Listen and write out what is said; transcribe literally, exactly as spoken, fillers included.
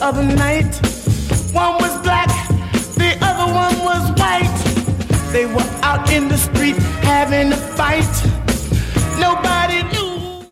other night. One was black, the other one was white. They were out in the street having a fight. Nobody knew